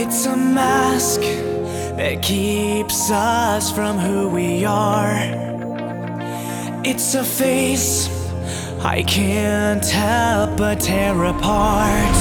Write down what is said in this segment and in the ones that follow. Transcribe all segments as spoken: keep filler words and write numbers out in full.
It's a mask that keeps us from who we are. It's a face I can't help but tear apart.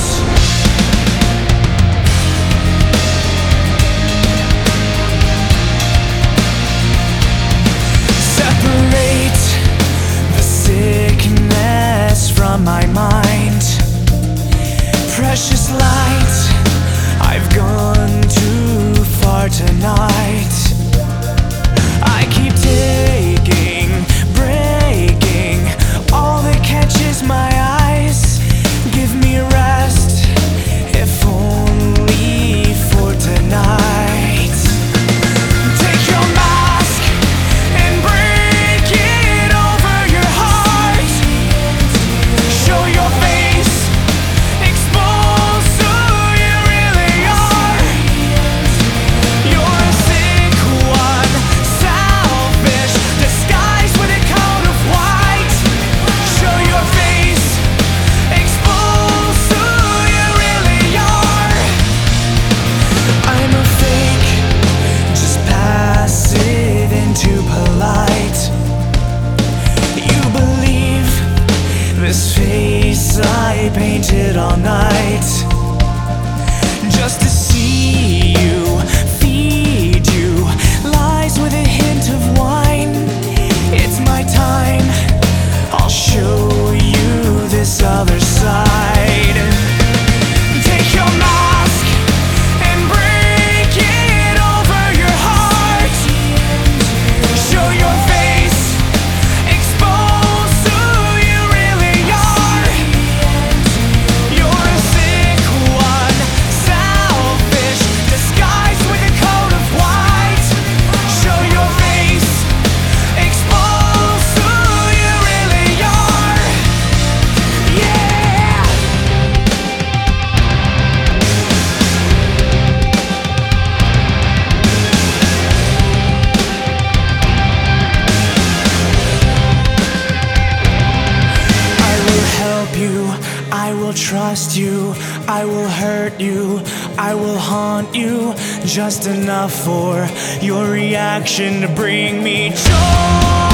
Separate the sickness from my mind. Precious light, I've gone too far tonight. I keep taking, breaking all that catches my eyes. Give me rest, if only for tonight. Take your mask and break it over your heart. Show your face, expose who you really are. You're a sick one, selfish, disguised with a coat of white. Show your face, expose who you really are. I'm a fake, just passive into polite. You believe this face I painted all night, just to see you, feed you lies with a hint of wine. It's my time, I'll show you this other side. Take your mask and break it over your heart. Show your face, expose who you really are. You're a sick one, selfish, disguised with a coat of white. Show your face, expose who you really are. Yeah! I will help you, I will trust you, I will hurt you, I will haunt you, just enough for your reaction to bring me joy.